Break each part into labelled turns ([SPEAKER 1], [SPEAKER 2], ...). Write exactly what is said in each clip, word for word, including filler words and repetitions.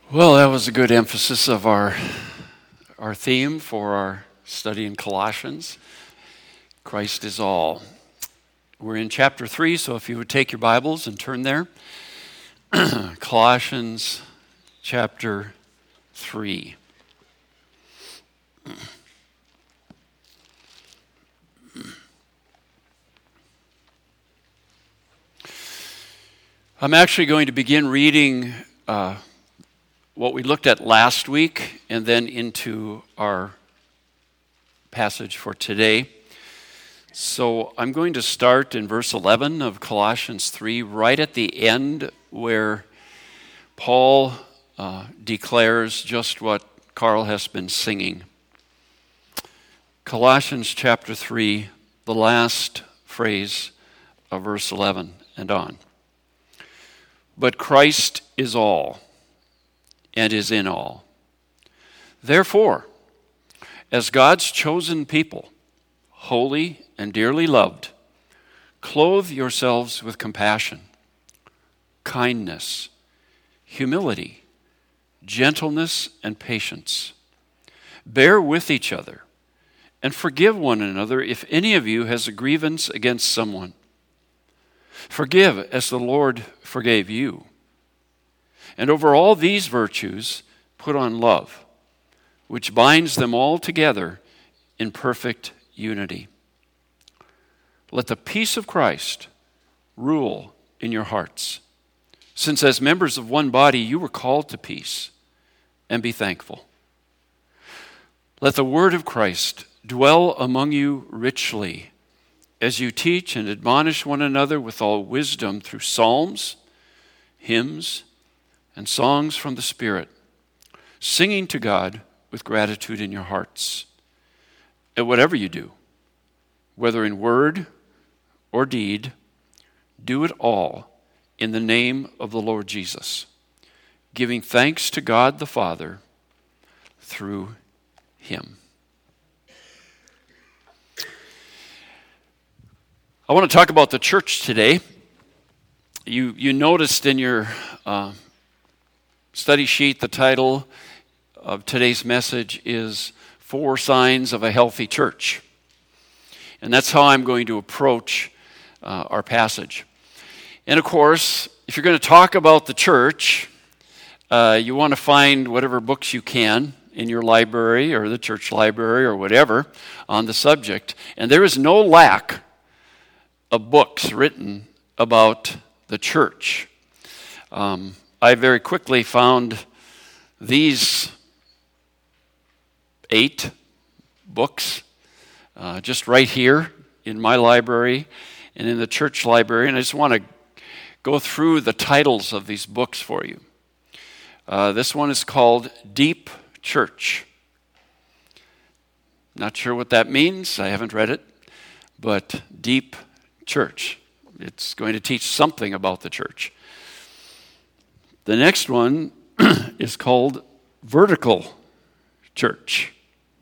[SPEAKER 1] Well, that was a good emphasis of our our theme for our study in Colossians. Christ is all. We're in chapter three, so if you would take your Bibles and turn there. Colossians chapter three. I'm actually going to begin reading uh, what we looked at last week and then into our passage for today. So I'm going to start in verse eleven of Colossians three, right at the end where Paul uh, declares just what Carl has been singing. Colossians chapter three, the last phrase of verse eleven and on. But Christ is all, and is in all. Therefore, as God's chosen people, holy and dearly loved, clothe yourselves with compassion, kindness, humility, gentleness, and patience. Bear with each other, and forgive one another if any of you has a grievance against someone. Forgive as the Lord forgave you. And over all these virtues, put on love, which binds them all together in perfect unity. Let the peace of Christ rule in your hearts, since as members of one body you were called to peace, and be thankful. Let the word of Christ dwell among you richly, as you teach and admonish one another with all wisdom through psalms, hymns, and songs from the Spirit, singing to God with gratitude in your hearts. And whatever you do, whether in word or deed, do it all in the name of the Lord Jesus, giving thanks to God the Father through him. I want to talk about the church today. You you noticed in your uh, study sheet the title of today's message is Four Signs of a Healthy Church. And that's how I'm going to approach uh, our passage. And of course, if you're going to talk about the church, uh, you want to find whatever books you can in your library or the church library or whatever on the subject. And there is no lack of books written about the church. Um, I very quickly found these eight books uh, just right here in my library and in the church library, and I just want to go through the titles of these books for you. Uh, this one is called Deep Church. Not sure what that means. I haven't read it, but Deep Church. It's going to teach something about the church. The next one is called Vertical Church.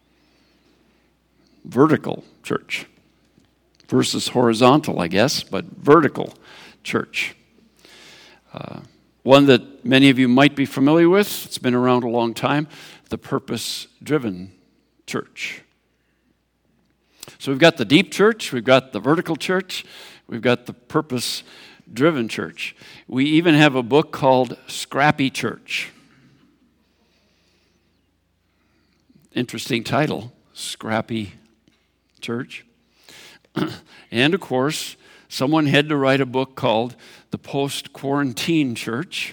[SPEAKER 1] Vertical Church versus horizontal, I guess, but Vertical Church. Uh, one that many of you might be familiar with, it's been around a long time, the Purpose-Driven Church. So we've got the Deep Church, we've got the Vertical Church, we've got the Purpose-Driven Church. We even have a book called Scrappy Church. Interesting title, Scrappy Church. And of course, someone had to write a book called The Post-Quarantine Church.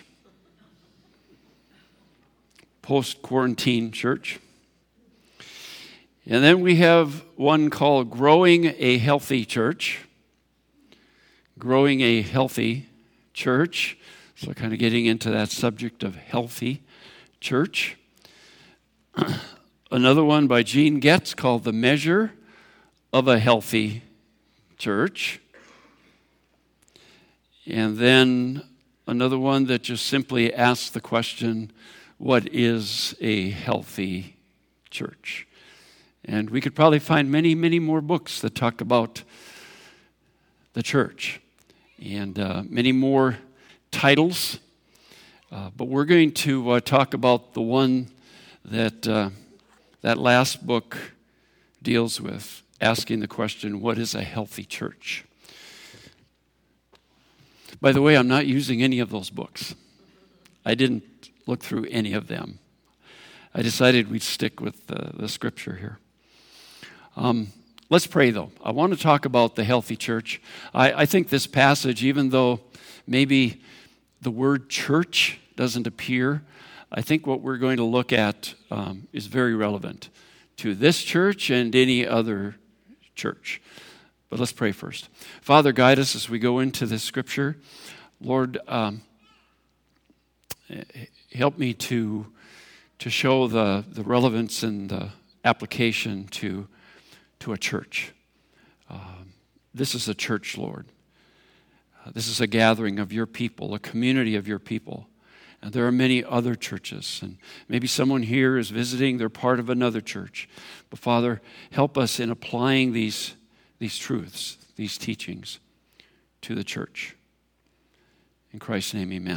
[SPEAKER 1] Post-Quarantine Church. And then we have one called Growing a Healthy Church. Growing a Healthy Church. So kind of getting into that subject of healthy church. Another one by Gene Getz called The Measure of a Healthy Church. And then another one that just simply asks the question, what is a healthy church? And we could probably find many, many more books that talk about the church. And uh, many more titles Uh, but we're going to uh, talk about the one that uh, that last book deals with, asking the question, what is a healthy church? By the way, I'm not using any of those books. I didn't look through any of them. I decided we'd stick with the, the scripture here. Um, let's pray, though. I want to talk about the healthy church. I, I think this passage, even though maybe the word church doesn't appear, I think what we're going to look at um, is very relevant to this church and any other church. But let's pray first. Father, guide us as we go into this scripture. Lord, um, help me to to show the, the relevance and the application to, to a church. Um, this is a church, Lord. Uh, this is a gathering of your people, a community of your people. And there are many other churches. And maybe someone here is visiting, they're part of another church. But Father, help us in applying these, these truths, these teachings to the church. In Christ's name, amen.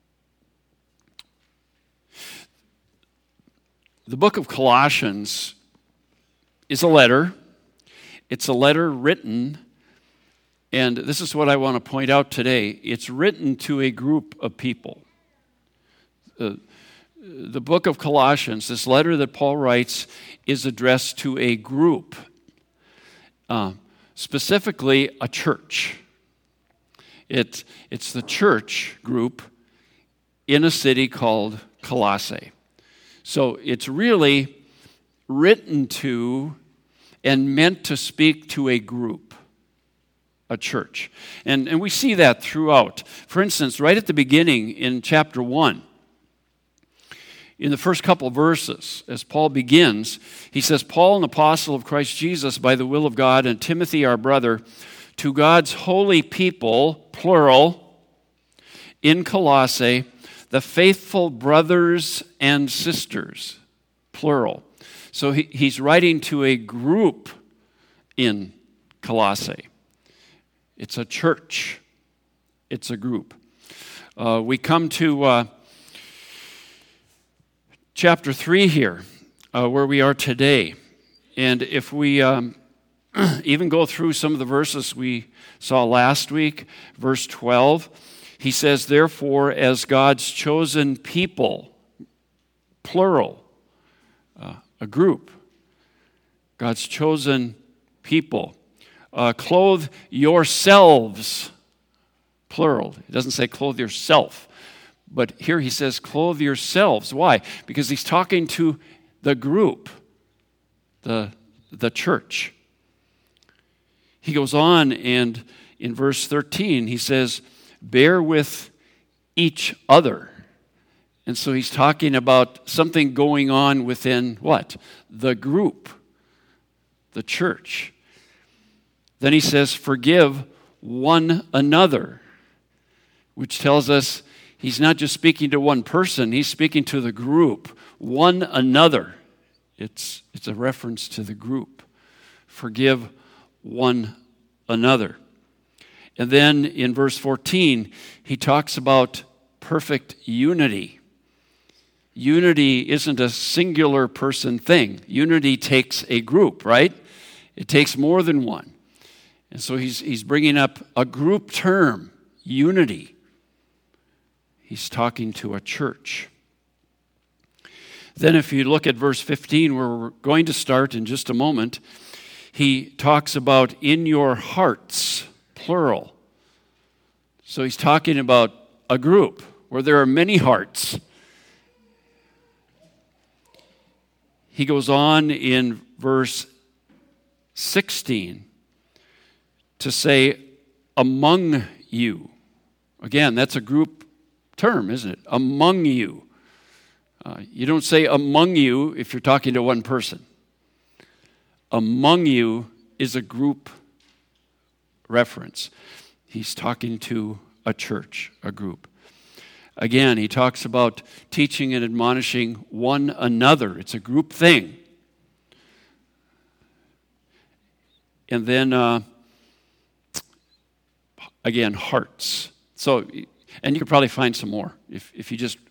[SPEAKER 1] The book of Colossians is a letter. It's a letter written, and this is what I want to point out today. It's written to a group of people. Uh, the book of Colossians, this letter that Paul writes, is addressed to a group, uh, specifically a church. It, it's the church group in a city called Colossae. So it's really written to and meant to speak to a group, a church. And, and we see that throughout. For instance, right at the beginning in chapter one, in the first couple of verses, as Paul begins, he says, Paul, an apostle of Christ Jesus by the will of God, and Timothy, our brother, to God's holy people, plural, in Colossae, the faithful brothers and sisters, plural. So he, he's writing to a group in Colossae. It's a church. It's a group. Uh, we come to uh, chapter three here, uh, where we are today. And if we um, even go through some of the verses we saw last week, verse twelve, he says, therefore, as God's chosen people, plural, uh, a group, God's chosen people, uh, clothe yourselves, plural. It doesn't say clothe yourself, but here he says clothe yourselves. Why? Because he's talking to the group, the, the church. He goes on, and in verse thirteen, he says, bear with each other. And so he's talking about something going on within what? The group, the church. Then he says, forgive one another, which tells us he's not just speaking to one person, he's speaking to the group, one another. It's, it's a reference to the group. Forgive one another. And then in verse fourteen, he talks about perfect unity. Unity isn't a singular person thing. Unity takes a group, right? It takes more than one. And so he's, he's bringing up a group term, unity. He's talking to a church. Then if you look at verse fifteen, where we're going to start in just a moment, he talks about in your hearts, plural. So he's talking about a group where there are many hearts. He goes on in verse sixteen to say, among you. Again, that's a group term, isn't it? Among you. Uh, you don't say among you if you're talking to one person. Among you is a group reference. He's talking to a church, a group. Again, he talks about teaching and admonishing one another. It's a group thing. And then, uh, again, hearts. So, and you could probably find some more if, if you just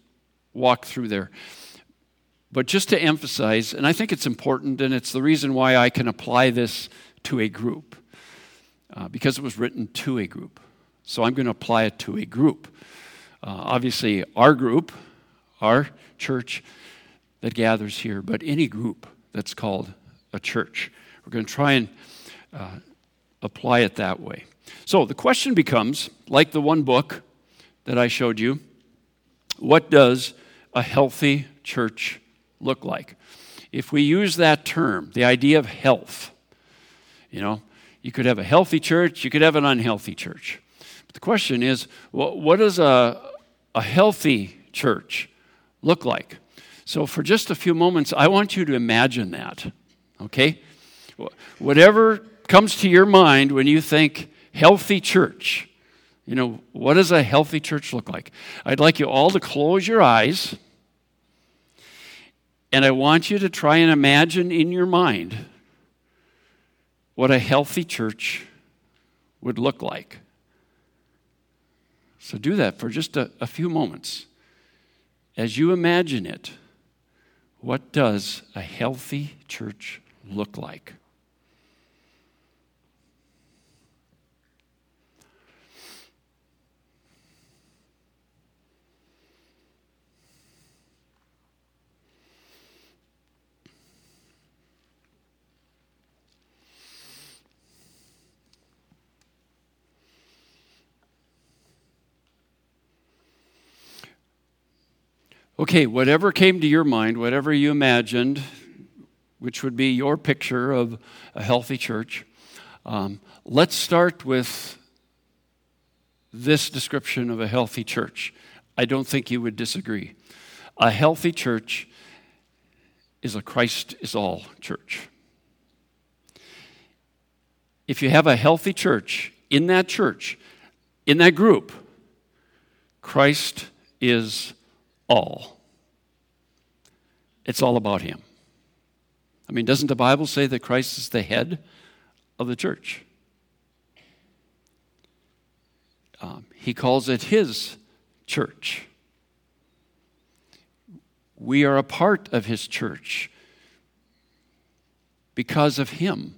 [SPEAKER 1] walk through there. But just to emphasize, and I think it's important, and it's the reason why I can apply this to a group, uh, because it was written to a group. So I'm going to apply it to a group. Uh, obviously, our group, our church that gathers here, but any group that's called a church. We're going to try and uh, apply it that way. So the question becomes, like the one book that I showed you, what does a healthy church look like? If we use that term, the idea of health, you know, you could have a healthy church, you could have an unhealthy church. But the question is, well, what does a, a healthy church look like? So for just a few moments, I want you to imagine that, okay? Whatever comes to your mind when you think healthy church, you know, what does a healthy church look like? I'd like you all to close your eyes, and I want you to try and imagine in your mind what a healthy church would look like. So do that for just a, a few moments. As you imagine it, what does a healthy church look like? Okay, whatever came to your mind, whatever you imagined, which would be your picture of a healthy church, um, let's start with this description of a healthy church. I don't think you would disagree. A healthy church is a Christ is all church. If you have a healthy church, in that church, in that group, Christ is all. It's all about him. I mean, doesn't the Bible say that Christ is the head of the church? Um, he calls it his church. We are a part of his church because of him.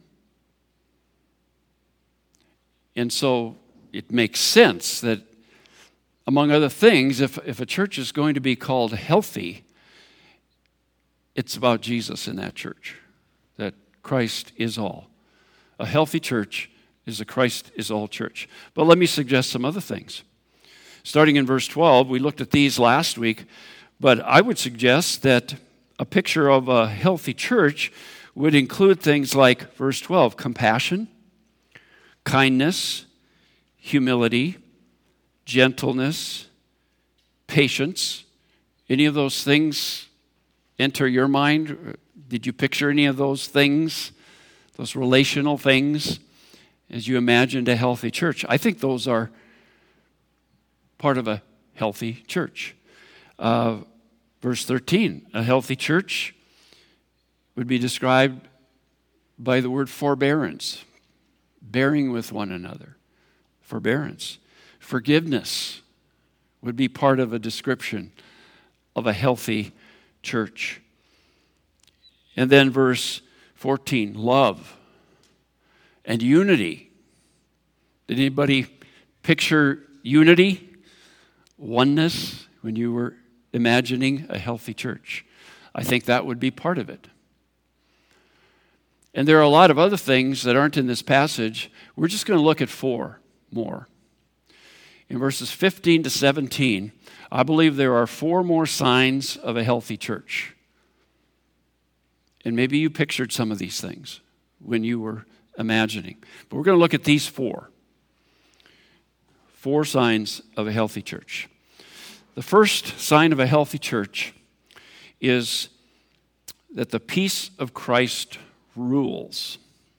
[SPEAKER 1] And so it makes sense that, among other things, if, if a church is going to be called healthy, it's about Jesus in that church, that Christ is all. A healthy church is a Christ is all church. But let me suggest some other things. Starting in verse twelve, we looked at these last week, but I would suggest that a picture of a healthy church would include things like, verse twelve, compassion, kindness, humility, gentleness, patience. Any of those things enter your mind? Did you picture any of those things, those relational things, as you imagined a healthy church? I think those are part of a healthy church. Uh, verse thirteen, a healthy church would be described by the word forbearance, bearing with one another, forbearance. Forgiveness would be part of a description of a healthy church. And then verse fourteen, love and unity. Did anybody picture unity, oneness, when you were imagining a healthy church? I think that would be part of it. And there are a lot of other things that aren't in this passage. We're just going to look at four more. In verses fifteen to seventeen, I believe there are four more signs of a healthy church. And maybe you pictured some of these things when you were imagining. But we're going to look at these four. Four signs of a healthy church. The first sign of a healthy church is that the peace of Christ rules.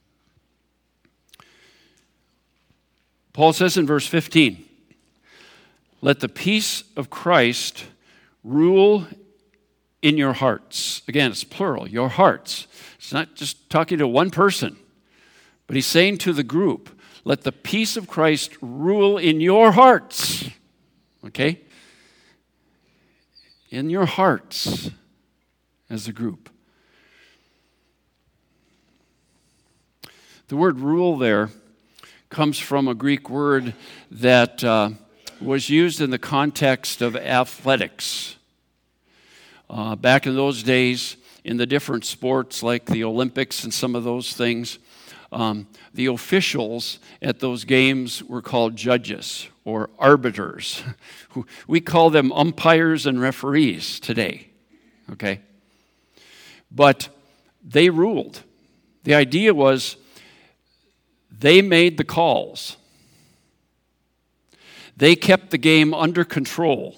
[SPEAKER 1] Paul says in verse fifteen, let the peace of Christ rule in your hearts. Again, it's plural, your hearts. It's not just talking to one person, but he's saying to the group, let the peace of Christ rule in your hearts. Okay? in your hearts as a group. The word rule there comes from a Greek word that uh, was used in the context of athletics. Uh, back in those days, in the different sports like the Olympics and some of those things, um, the officials at those games were called judges or arbiters. We call them umpires and referees today, okay? But they ruled. The idea was they made the calls. They kept the game under control.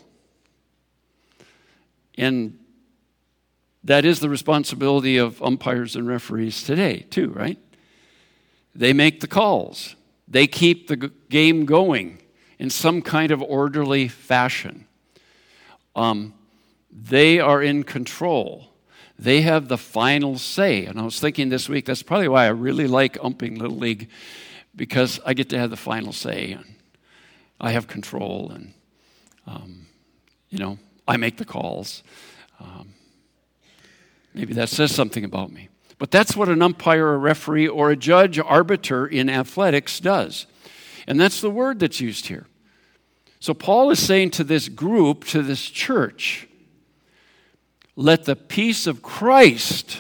[SPEAKER 1] And that is the responsibility of umpires and referees today, too, right? They make the calls. They keep the g- game going in some kind of orderly fashion. Um, they are in control. They have the final say. And I was thinking this week, that's probably why I really like umping Little League, because I get to have the final say. And I have control, and, um, you know, I make the calls. Um, maybe that says something about me. But that's what an umpire, a referee, or a judge, arbiter in athletics does. And that's the word that's used here. So Paul is saying to this group, to this church, let the peace of Christ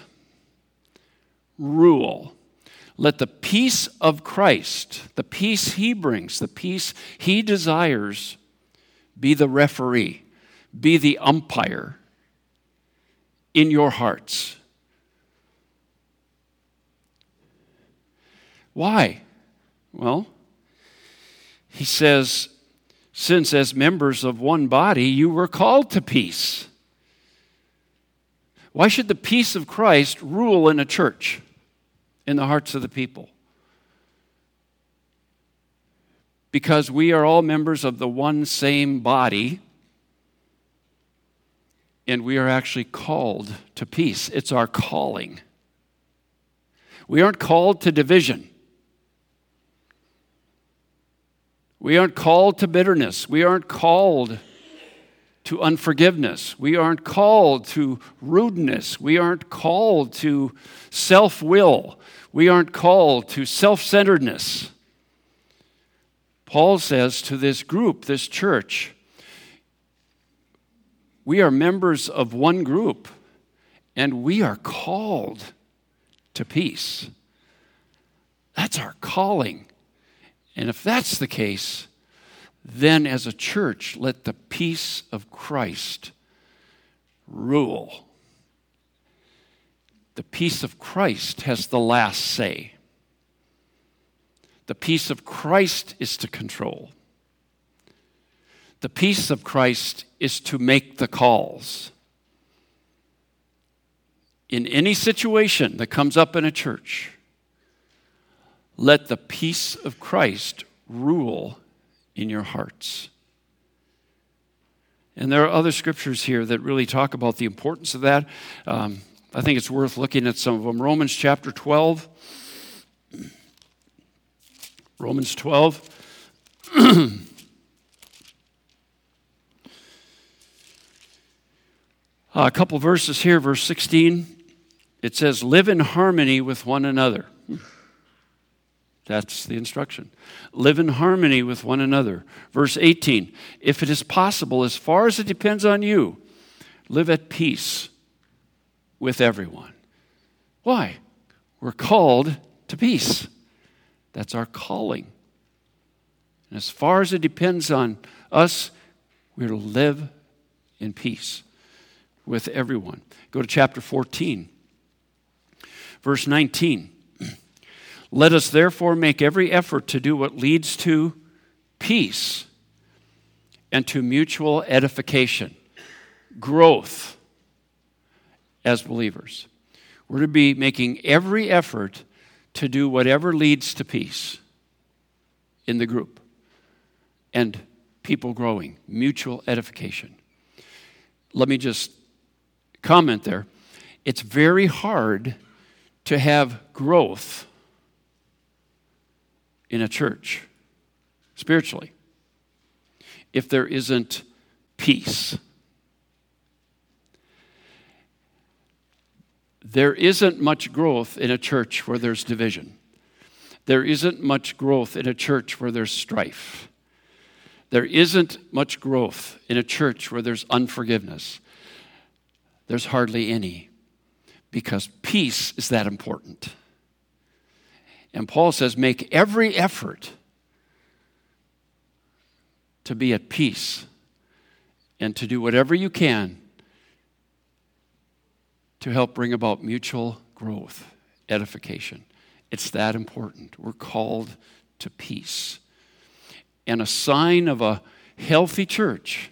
[SPEAKER 1] rule. Let the peace of Christ, the peace he brings, the peace he desires, be the referee, be the umpire in your hearts. Why? Well, he says, since as members of one body you were called to peace. Why should the peace of Christ rule in a church, in the hearts of the people? Because we are all members of the one same body, and we are actually called to peace. It's our calling. We aren't called to division. We aren't called to bitterness. We aren't called to unforgiveness. We aren't called to rudeness. We aren't called to self-will. We aren't called to self-centeredness. Paul says to this group, this church, we are members of one group, and we are called to peace. That's our calling. And if that's the case, then as a church, let the peace of Christ rule. The peace of Christ has the last say. The peace of Christ is to control. The peace of Christ is to make the calls. In any situation that comes up in a church, let the peace of Christ rule in your hearts. And there are other scriptures here that really talk about the importance of that. Um, I think it's worth looking at some of them. Romans chapter twelve. Romans twelve. A couple verses here, verse sixteen. It says, live in harmony with one another. That's the instruction. Live in harmony with one another. Verse eighteen, if it is possible, as far as it depends on you, live at peace with everyone. Why? We're called to peace. That's our calling. And as far as it depends on us, we're to live in peace with everyone. Go to chapter fourteen, verse nineteen. Let us therefore make every effort to do what leads to peace and to mutual edification, growth as believers. We're to be making every effort to do whatever leads to peace in the group and people growing, mutual edification. Let me just comment there. It's very hard to have growth in a church, spiritually, if there isn't peace. There isn't much growth in a church where there's division. There isn't much growth in a church where there's strife. There isn't much growth in a church where there's unforgiveness. There's hardly any, because peace is that important. And Paul says, make every effort to be at peace and to do whatever you can to help bring about mutual growth, edification. It's that important. We're called to peace. And a sign of a healthy church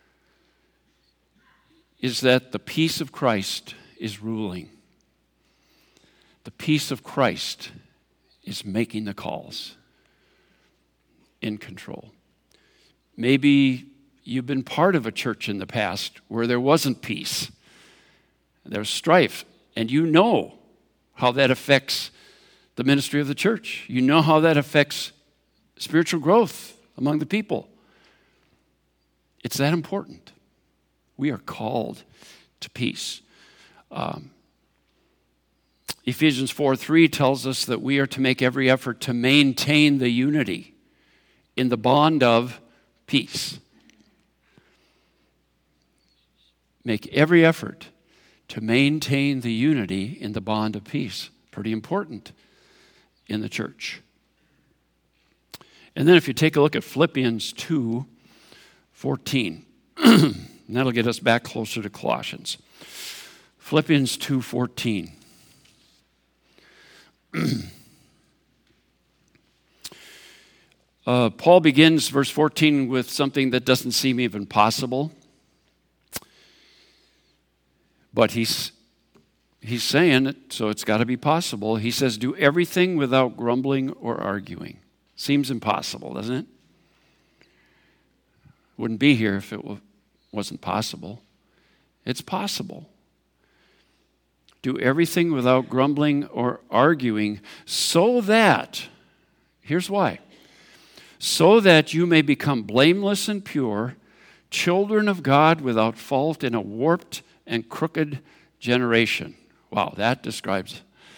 [SPEAKER 1] is that the peace of Christ is ruling. The peace of Christ is making the calls, in control. Maybe you've been part of a church in the past where there wasn't peace. There's strife, and you know how that affects the ministry of the church. You know how that affects spiritual growth among the people. It's that important. We are called to peace. Um, Ephesians four three tells us that we are to make every effort to maintain the unity in the bond of peace. Make every effort to maintain the unity in the bond of peace. Pretty important in the church. And then if you take a look at Philippians two fourteen, and that'll get us back closer to Colossians. Philippians two fourteen. uh, Paul begins verse fourteen with something that doesn't seem even possible. But he's he's saying it, so it's got to be possible. He says, do everything without grumbling or arguing. Seems impossible, doesn't it? Wouldn't be here if it wasn't possible. It's possible. Do everything without grumbling or arguing, so that, here's why, so that you may become blameless and pure, children of God without fault in a warped and crooked generation. Wow, that describes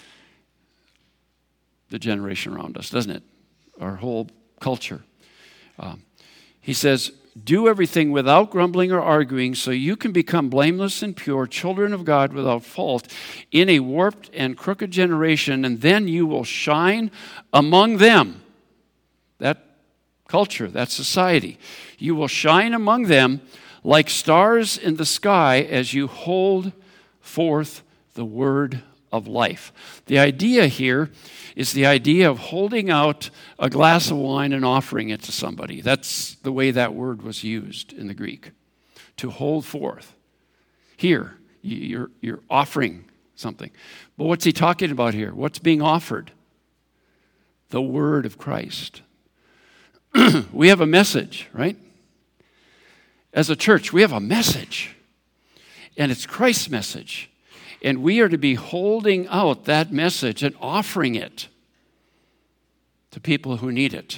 [SPEAKER 1] the generation around us, doesn't it? Our whole culture. Um, he says, do everything without grumbling or arguing so you can become blameless and pure, children of God without fault in a warped and crooked generation, and then you will shine among them. That culture, that society. You will shine among them like stars in the sky as you hold forth the word of life. The idea here is the idea of holding out a glass of wine and offering it to somebody. That's the way that word was used in the Greek, to hold forth. Here, you're, you're offering something. But what's he talking about here? What's being offered? The word of Christ. We have a message, right? As a church, we have a message, and it's Christ's message. And we are to be holding out that message and offering it to people who need it.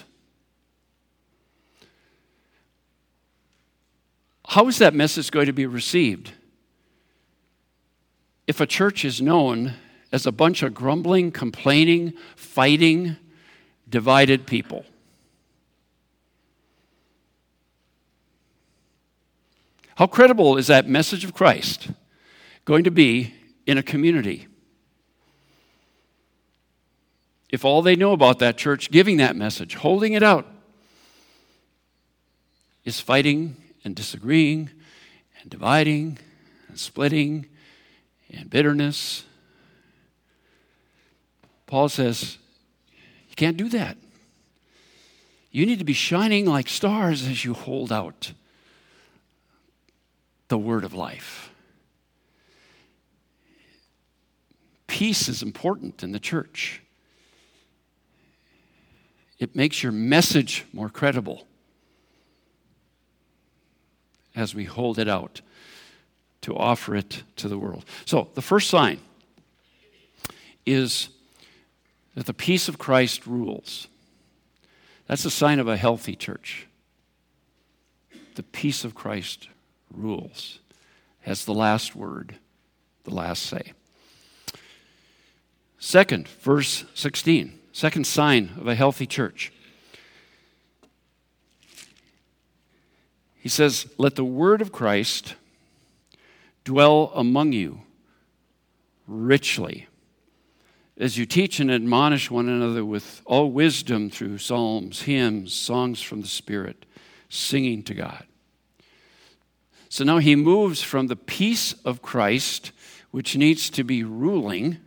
[SPEAKER 1] How is that message going to be received if a church is known as a bunch of grumbling, complaining, fighting, divided people? How credible is that message of Christ going to be in a community if all they know about that church giving that message, holding it out, is fighting and disagreeing and dividing and splitting and bitterness? Paul says, you can't do that. You need to be shining like stars as you hold out the word of life. Peace is important in the church. It makes your message more credible as we hold it out to offer it to the world. So the first sign is that the peace of Christ rules. That's a sign of a healthy church. The peace of Christ rules, has the last word, the last say. Second, verse sixteen, second sign of a healthy church. He says, let the word of Christ dwell among you richly, as you teach and admonish one another with all wisdom through psalms, hymns, songs from the Spirit, singing to God. So now he moves from the peace of Christ, which needs to be ruling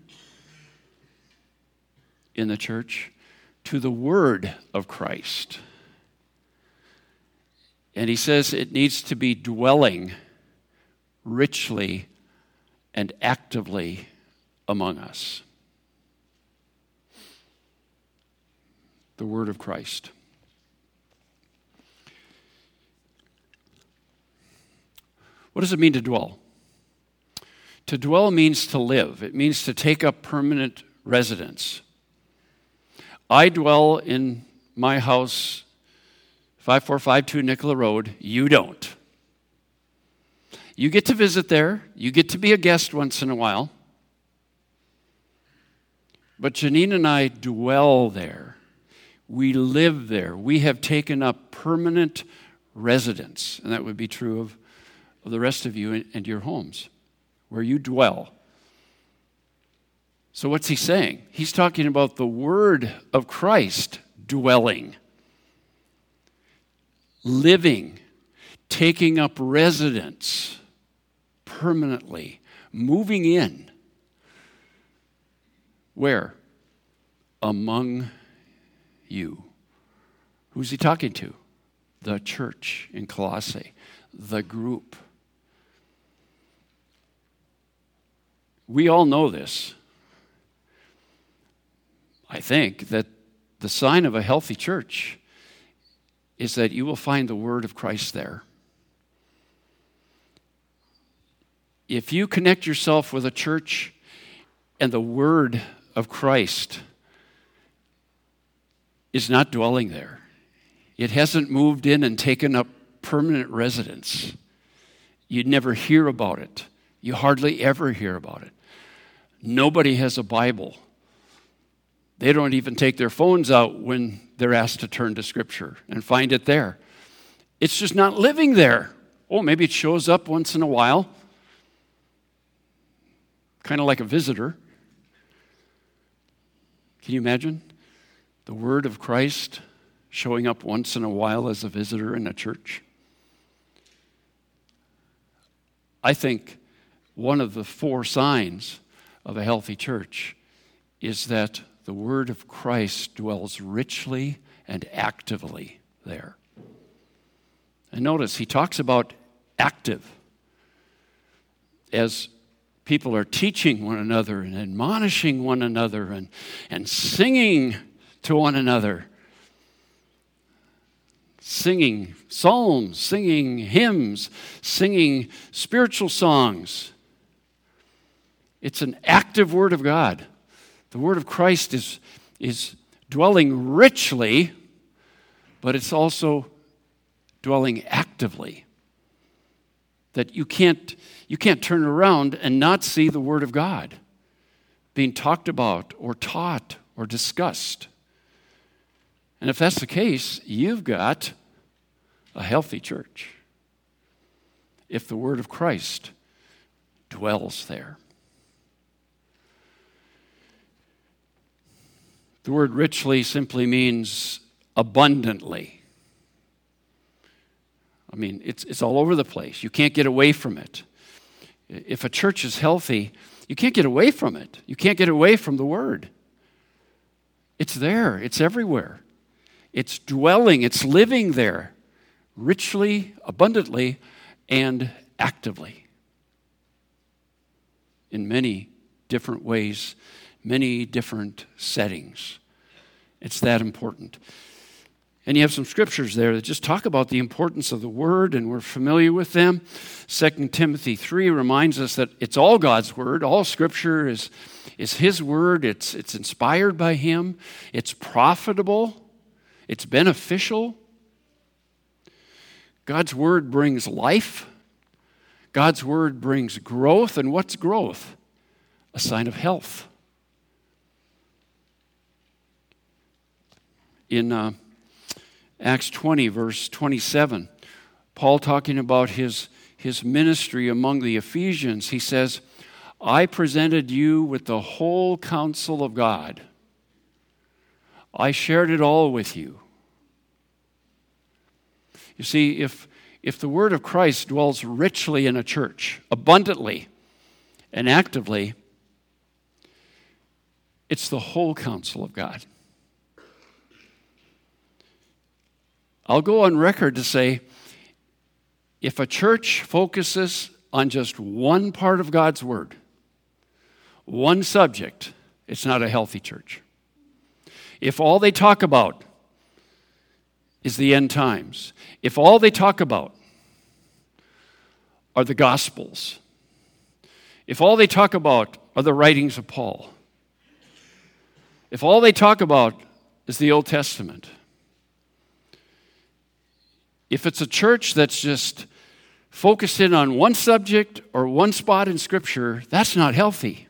[SPEAKER 1] in the church, to the word of Christ. And he says it needs to be dwelling richly and actively among us. The word of Christ. What does it mean to dwell? To dwell means to live. It means to take up permanent residence. I dwell in my house, five four five two Nicola Road. You don't. You get to visit there. You get to be a guest once in a while. But Janine and I dwell there. We live there. We have taken up permanent residence. And that would be true of, of the rest of you and your homes, where you dwell. So what's he saying? He's talking about the word of Christ dwelling, living, taking up residence permanently, moving in. Where? Among you. Who's he talking to? The church in Colossae, the group. We all know this. I think that the sign of a healthy church is that you will find the word of Christ there. If you connect yourself with a church and the word of Christ is not dwelling there, it hasn't moved in and taken up permanent residence, you'd never hear about it. You hardly ever hear about it. Nobody has a Bible. They don't even take their phones out when they're asked to turn to Scripture and find it there. It's just not living there. Oh, maybe it shows up once in a while, kind of like a visitor. Can you imagine the word of Christ showing up once in a while as a visitor in a church? I think one of the four signs of a healthy church is that the word of Christ dwells richly and actively there. And notice, he talks about active as people are teaching one another and admonishing one another and, and singing to one another. Singing psalms, singing hymns, singing spiritual songs. It's an active word of God. The word of Christ is, is dwelling richly, but it's also dwelling actively. That you can't, you can't turn around and not see the word of God being talked about or taught or discussed. And if that's the case, you've got a healthy church. If the word of Christ dwells there. The word richly simply means abundantly. I mean, it's it's all over the place. You can't get away from it. If a church is healthy, you can't get away from it. You can't get away from the word. It's there. It's everywhere. It's dwelling. It's living there, richly, abundantly, and actively. In many different ways, many different settings. It's that important. And you have some scriptures there that just talk about the importance of the word, and we're familiar with them. Second Timothy three reminds us that it's all God's word. All scripture is, is his word. It's, it's inspired by him. It's profitable. It's beneficial. God's word brings life. God's word brings growth. And what's growth? A sign of health. in uh, Acts twenty, verse twenty-seven. Paul talking about his, his ministry among the Ephesians. He says, I presented you with the whole counsel of God. I shared it all with you. You see, if, if the word of Christ dwells richly in a church, abundantly and actively, it's the whole counsel of God. I'll go on record to say, if a church focuses on just one part of God's word, one subject, it's not a healthy church. If all they talk about is the end times, if all they talk about are the Gospels, if all they talk about are the writings of Paul, if all they talk about is the Old Testament, if it's a church that's just focused in on one subject or one spot in Scripture, that's not healthy.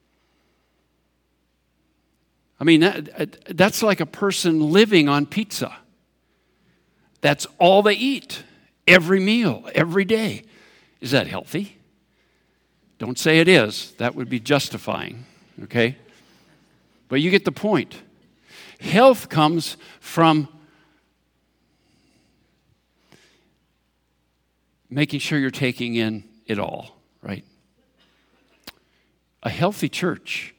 [SPEAKER 1] I mean, that, that's like a person living on pizza. That's all they eat, every meal, every day. Is that healthy? Don't say it is. That would be justifying, okay? But you get the point. Health comes from making sure you're taking in it all, right? A healthy church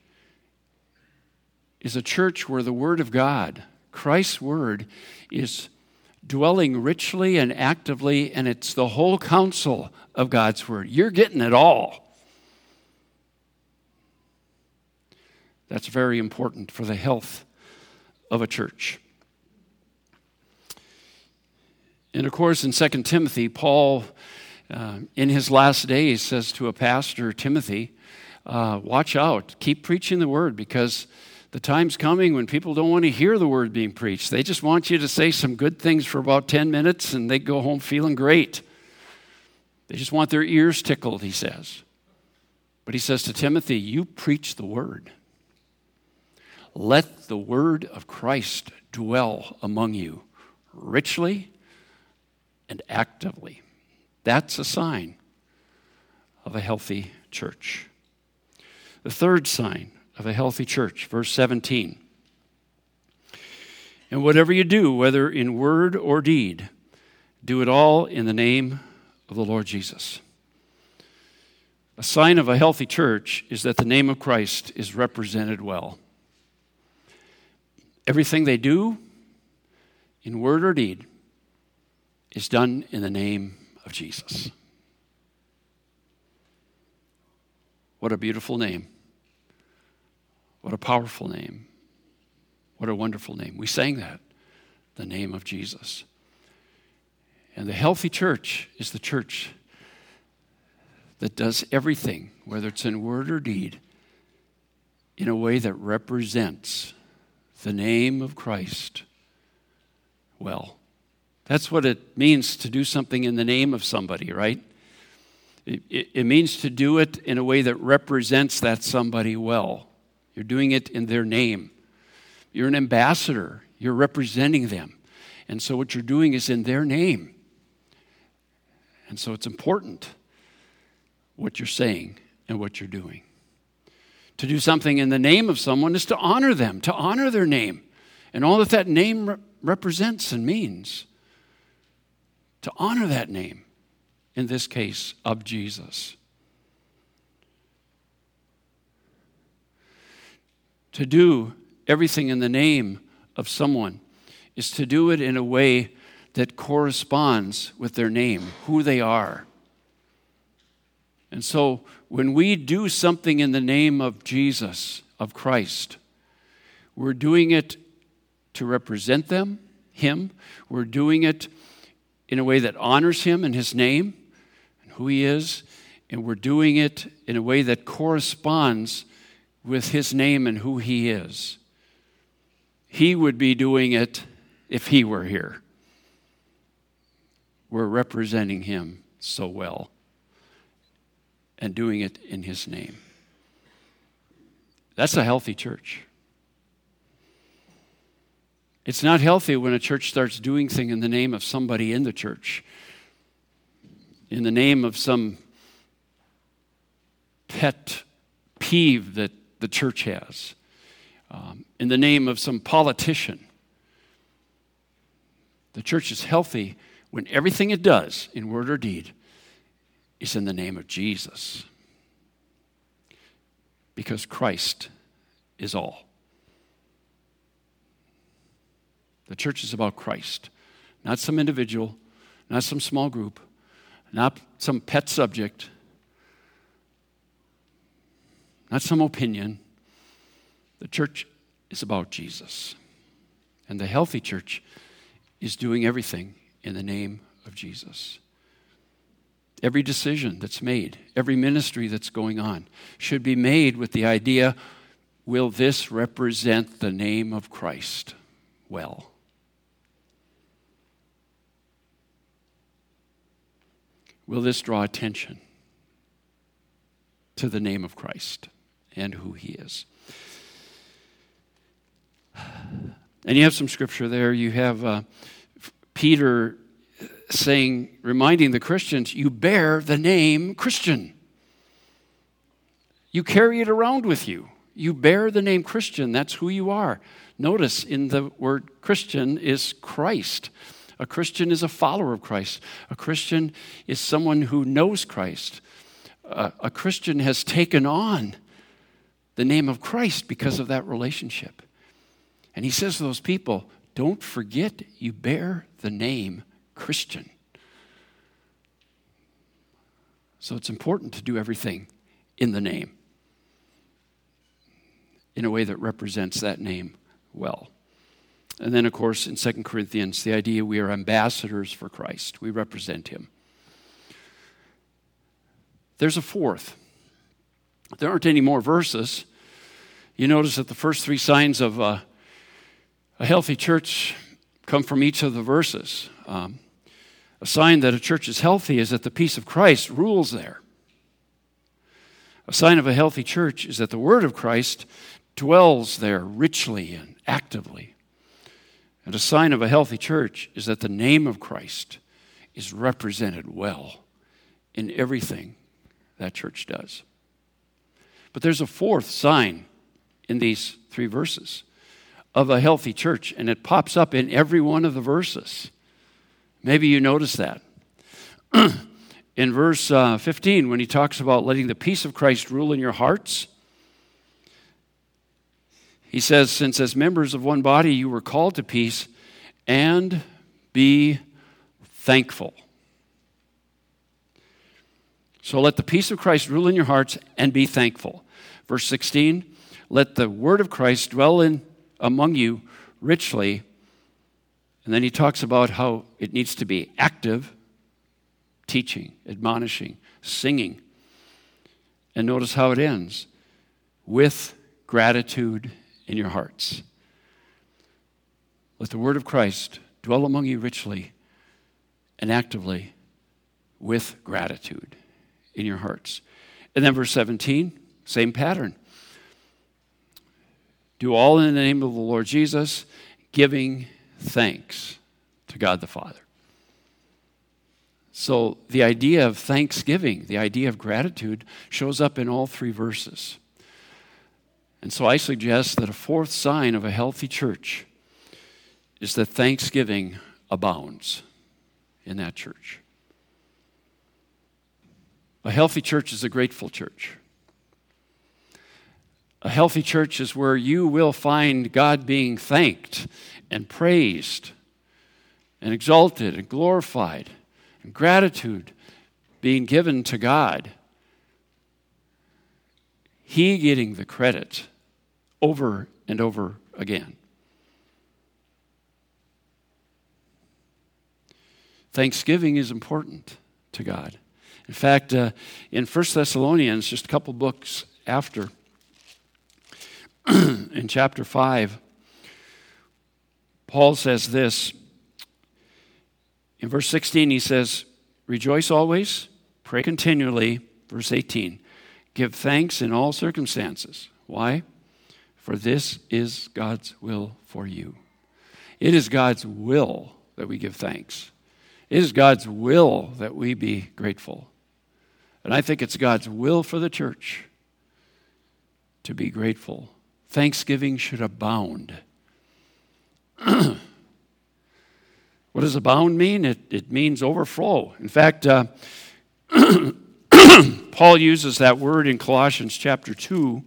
[SPEAKER 1] is a church where the Word of God, Christ's Word, is dwelling richly and actively, and it's the whole counsel of God's Word. You're getting it all. That's very important for the health of a church. And of course, in Second Timothy, Paul, uh, in his last days, says to a pastor, Timothy, uh, watch out, keep preaching the Word, because the time's coming when people don't want to hear the Word being preached. They just want you to say some good things for about ten minutes and they go home feeling great. They just want their ears tickled, he says. But he says to Timothy, you preach the Word. Let the Word of Christ dwell among you richly and actively. That's a sign of a healthy church. The third sign of a healthy church, verse seventeen. And whatever you do, whether in word or deed, do it all in the name of the Lord Jesus. A sign of a healthy church is that the name of Christ is represented well. Everything they do, in word or deed, is done in the name of Jesus. What a beautiful name. What a powerful name. What a wonderful name. We sang that, the name of Jesus. And the healthy church is the church that does everything, whether it's in word or deed, in a way that represents the name of Christ well. That's what it means to do something in the name of somebody, right? It, it, it means to do it in a way that represents that somebody well. You're doing it in their name. You're an ambassador. You're representing them. And so what you're doing is in their name. And so it's important what you're saying and what you're doing. To do something in the name of someone is to honor them, to honor their name, and all that that name re- represents and means. To honor that name, in this case, of Jesus. To do everything in the name of someone is to do it in a way that corresponds with their name, who they are. And so when we do something in the name of Jesus, of Christ, we're doing it to represent them, Him. We're doing it in a way that honors Him and His name and who He is. And we're doing it in a way that corresponds with His name and who He is. He would be doing it if He were here. We're representing Him so well and doing it in His name. That's a healthy church. It's not healthy when a church starts doing things in the name of somebody in the church, in the name of some pet peeve that the church has, um, in the name of some politician. The church is healthy when everything it does, in word or deed, is in the name of Jesus. Because Christ is all. The church is about Christ, not some individual, not some small group, not some pet subject, not some opinion. The church is about Jesus. And the healthy church is doing everything in the name of Jesus. Every decision that's made, every ministry that's going on, should be made with the idea, will this represent the name of Christ well? Will this draw attention to the name of Christ and who he is? And you have some scripture there. You have uh, Peter saying, reminding the Christians, you bear the name Christian. You carry it around with you. You bear the name Christian. That's who you are. Notice in the word Christian is Christ. A Christian is a follower of Christ. A Christian is someone who knows Christ. Uh, a Christian has taken on the name of Christ because of that relationship. And he says to those people, don't forget you bear the name Christian. So it's important to do everything in the name, in a way that represents that name well. And then, of course, in Second Corinthians, the idea we are ambassadors for Christ. We represent him. There's a fourth. There aren't any more verses. You notice that the first three signs of uh, a healthy church come from each of the verses. Um, a sign that a church is healthy is that the peace of Christ rules there. A sign of a healthy church is that the word of Christ dwells there richly and actively. And a sign of a healthy church is that the name of Christ is represented well in everything that church does. But there's a fourth sign in these three verses of a healthy church, and it pops up in every one of the verses. Maybe you notice that. In verse uh, fifteen, when he talks about letting the peace of Christ rule in your hearts, he says, since as members of one body you were called to peace, and be thankful. So let the peace of Christ rule in your hearts and be thankful. Verse sixteen, let the word of Christ dwell in among you richly. And then he talks about how it needs to be active, teaching, admonishing, singing. And notice how it ends, with gratitude in your hearts. Let the word of Christ dwell among you richly and actively with gratitude in your hearts. And then verse seventeen, same pattern. Do all in the name of the Lord Jesus, giving thanks to God the Father. So the idea of thanksgiving, the idea of gratitude, shows up in all three verses. And so I suggest that a fourth sign of a healthy church is that thanksgiving abounds in that church. A healthy church is a grateful church. A healthy church is where you will find God being thanked and praised and exalted and glorified and gratitude being given to God. He getting the credit over and over again. Thanksgiving is important to God. In fact, uh, in First Thessalonians, just a couple books after, in chapter five, Paul says this. In verse sixteen, he says, rejoice always, pray continually. Verse eighteen, give thanks in all circumstances. Why? For this is God's will for you. It is God's will that we give thanks. It is God's will that we be grateful. And I think it's God's will for the church to be grateful. Thanksgiving should abound. What does abound mean? It, it means overflow. In fact, uh, Paul uses that word in Colossians chapter two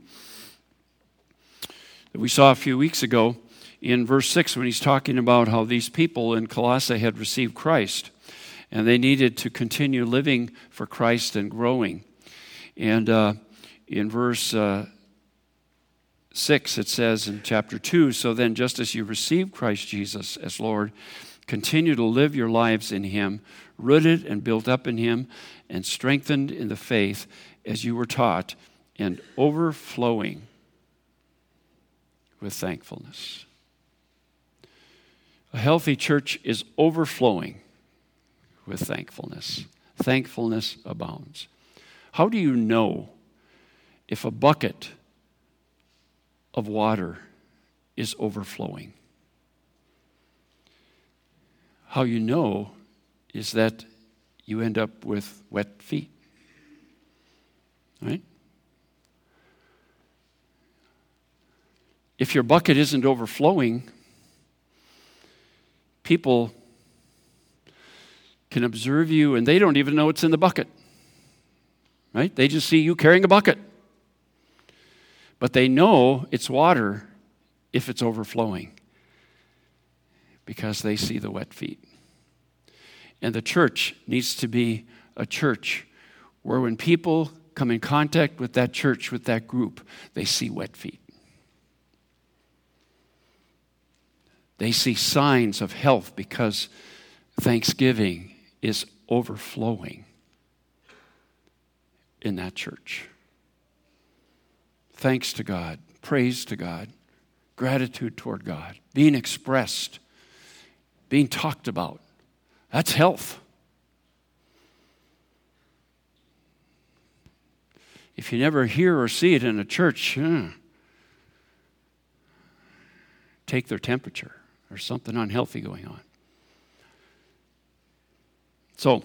[SPEAKER 1] that we saw a few weeks ago in verse six when he's talking about how these people in Colossae had received Christ and they needed to continue living for Christ and growing. And uh, in verse uh, six it says in chapter two, so then just as you received Christ Jesus as Lord, continue to live your lives in him, rooted and built up in him, and strengthened in the faith as you were taught, and overflowing with thankfulness. A healthy church is overflowing with thankfulness. Thankfulness abounds. How do you know if a bucket of water is overflowing? How you know is that you end up with wet feet, right? If your bucket isn't overflowing, people can observe you and they don't even know it's in the bucket, right? They just see you carrying a bucket. But they know it's water if it's overflowing because they see the wet feet. And the church needs to be a church where when people come in contact with that church, with that group, they see wet feet. They see signs of health because thanksgiving is overflowing in that church. Thanks to God, praise to God, gratitude toward God, being expressed, being talked about. That's health. If you never hear or see it in a church, eh, take their temperature. There's something unhealthy going on. So,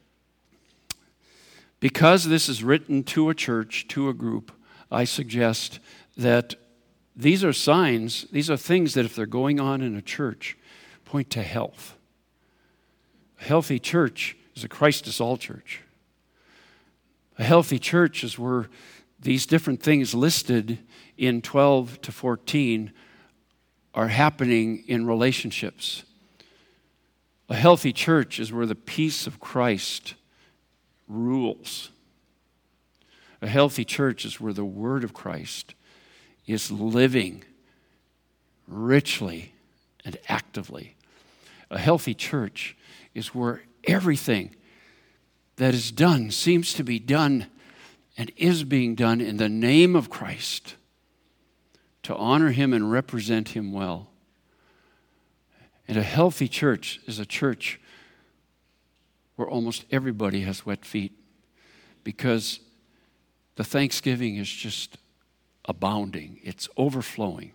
[SPEAKER 1] because this is written to a church, to a group, I suggest that these are signs, these are things that if they're going on in a church, point to health. A healthy church is a Christ is all church. A healthy church is where these different things listed in twelve to fourteen are happening in relationships. A healthy church is where the peace of Christ rules. A healthy church is where the word of Christ is living richly and actively. A healthy church is where everything that is done seems to be done and is being done in the name of Christ to honor him and represent him well. And a healthy church is a church where almost everybody has wet feet because the thanksgiving is just abounding. It's overflowing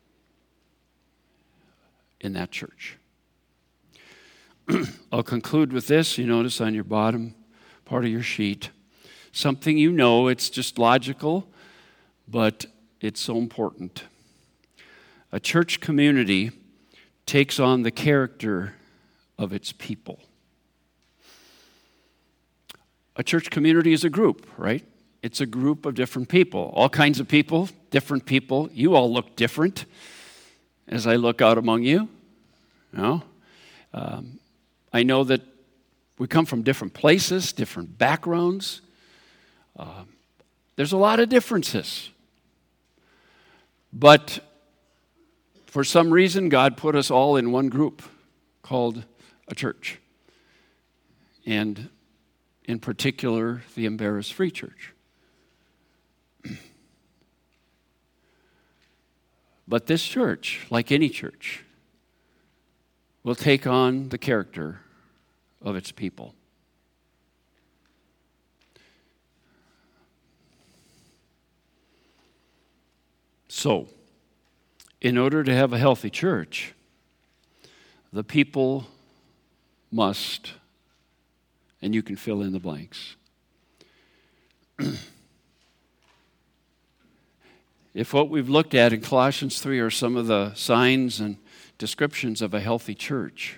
[SPEAKER 1] in that church. I'll conclude with this. You notice on your bottom part of your sheet, something you know, it's just logical, but it's so important. A church community takes on the character of its people. A church community is a group, right? It's a group of different people, all kinds of people, different people. You all look different as I look out among you. You know? Um, I know that we come from different places, different backgrounds. Uh, there's a lot of differences. But for some reason, God put us all in one group called a church. And in particular, the Embarrass Free Church. But this church, like any church, will take on the character of its people. So, in order to have a healthy church, the people must, and you can fill in the blanks. If what we've looked at in Colossians three are some of the signs and descriptions of a healthy church,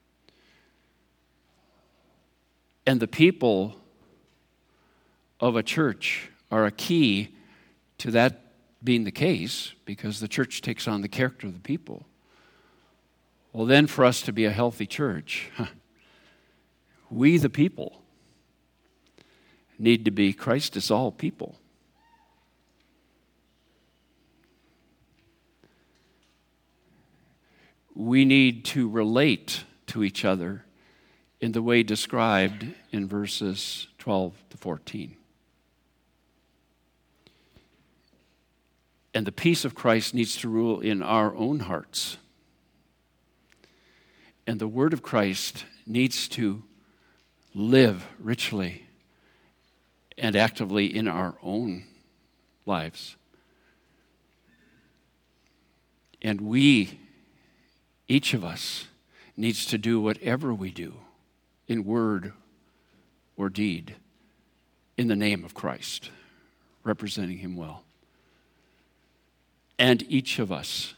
[SPEAKER 1] and the people of a church are a key to that being the case, because the church takes on the character of the people, well, then for us to be a healthy church, we the people need to be Christ is all people. We need to relate to each other in the way described in verses twelve to fourteen. And the peace of Christ needs to rule in our own hearts. And the word of Christ needs to live richly and actively in our own lives. And we, each of us, needs to do whatever we do in word or deed in the name of Christ, representing him well. And each of us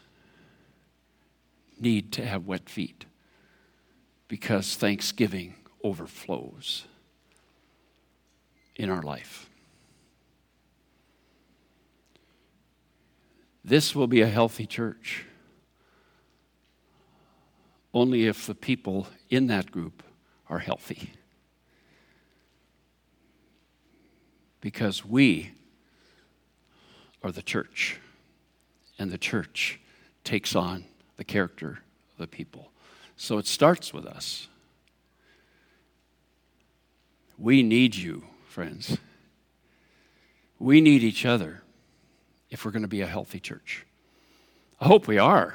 [SPEAKER 1] need to have wet feet, because thanksgiving overflows in our life. This will be a healthy church only if the people in that group are healthy. Because we are the church, and the church takes on the character of the people. So it starts with us. We need you, friends. We need each other if we're going to be a healthy church. I hope we are.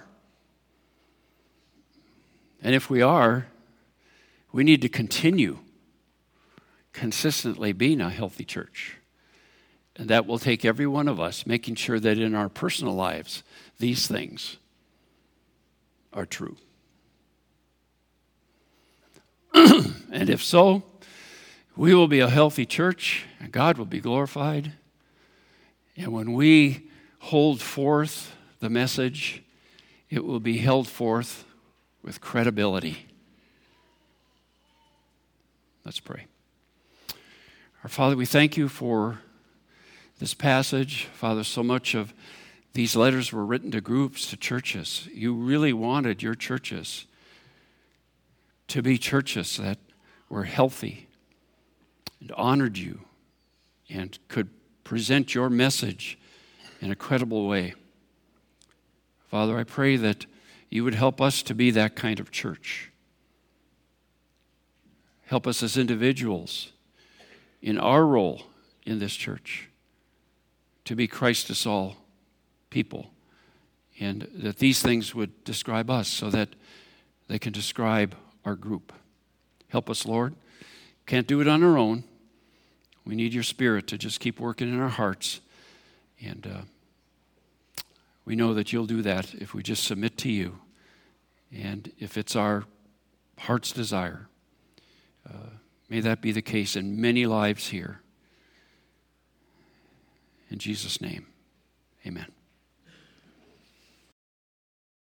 [SPEAKER 1] And if we are, we need to continue consistently being a healthy church. And that will take every one of us making sure that in our personal lives, these things are true. And if so, we will be a healthy church, and God will be glorified. And when we hold forth the message, it will be held forth with credibility. Let's pray. Our Father, we thank you for this passage. Father, so much of these letters were written to groups, to churches. You really wanted your churches to be churches that were healthy and honored you and could present your message in a credible way. Father, I pray that you would help us to be that kind of church. Help us as individuals in our role in this church to be Christ us all people, and that these things would describe us so that they can describe our group. Help us, Lord. Can't do it on our own. We need your Spirit to just keep working in our hearts, and uh, we know that you'll do that if we just submit to you, and if it's our heart's desire. Uh, may that be the case in many lives here. In Jesus' name, amen.